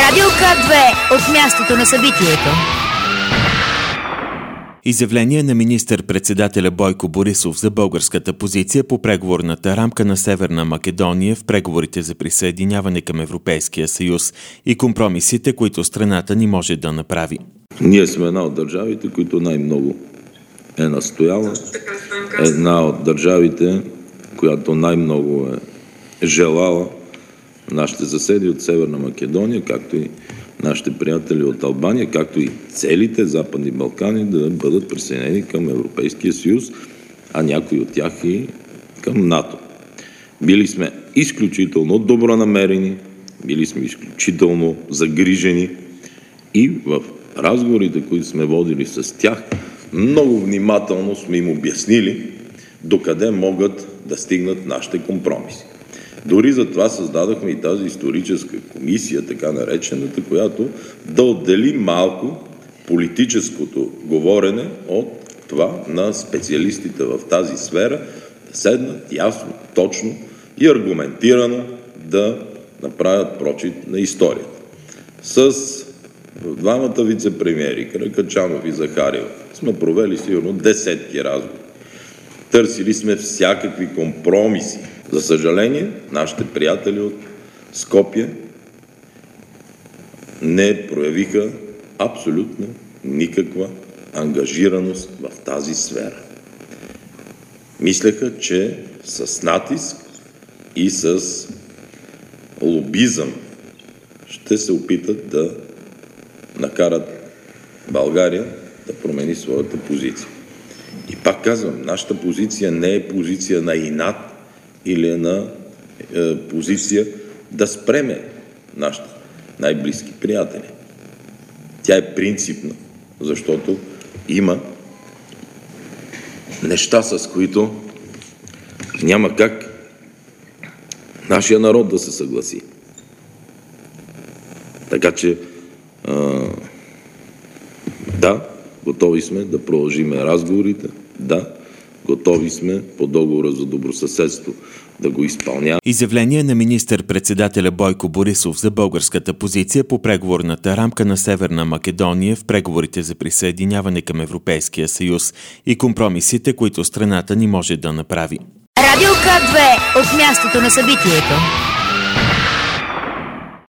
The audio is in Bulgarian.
Радио К2 от мястото на събитието. Изявление на министър-председателя Бойко Борисов за българската позиция по преговорната рамка на Северна Македония в преговорите за присъединяване към Европейския съюз и компромисите, които страната ни може да направи. Ние сме една от държавите, които най-много е настояла. Една от държавите, която най-много е желала нашите съседи от Северна Македония, както и нашите приятели от Албания, както и целите Западни Балкани да бъдат присъединени към Европейския съюз, а някои от тях и към НАТО. Били сме изключително добронамерени, били сме изключително загрижени и в разговорите, които сме водили с тях, много внимателно сме им обяснили докъде могат да стигнат нашите компромиси. Дори за това създадохме и тази историческа комисия, така наречената, която да отдели малко политическото говорене от това на специалистите в тази сфера, да седнат ясно, точно и аргументирано да направят прочит на историята. С двамата вице-премиери, Каракачанов и Захариева, сме провели сигурно десетки разговори. Търсили сме всякакви компромиси. За съжаление, нашите приятели от Скопие не проявиха абсолютно никаква ангажираност в тази сфера. Мислеха, че с натиск и с лобизъм ще се опитат да накарат България да промени своята позиция. И пак казвам, нашата позиция не е позиция на инат или на позиция да спреме нашите най-близки приятели. Тя е принципна, защото има неща, с които няма как нашия народ да се съгласи. Така че да, готови сме да продължим разговорите, да, готови сме по договора за добросъседство да го изпълняваме. Изявление на министър-председателя Бойко Борисов за българската позиция по преговорната рамка на Северна Македония в преговорите за присъединяване към Европейския съюз и компромисите, които страната ни може да направи. Радио К2 от мястото на събитието.